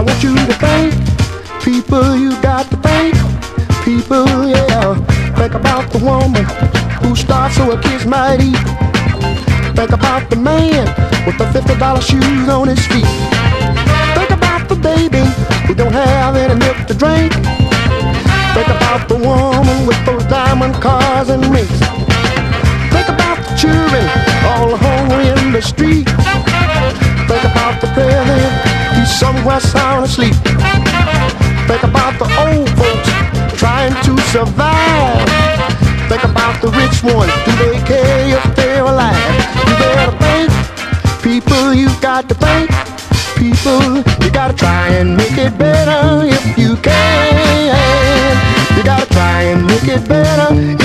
want you to think, people, you got to think, people, yeah. Think about the woman who starts so a kids might eat. Think about the man with the $50 shoes on his feet. Think about the baby who don't have any milk to drink. Think about the woman with those diamond cars and rings. Think about the children all hungry in the street. Think about the president, he's somewhere sound asleep. Think about the old folks trying to survive. Think about the rich ones, do they care if they're alive? You better think, people, you got to think, people, you gotta try and make it better if you can. You gotta try and make it better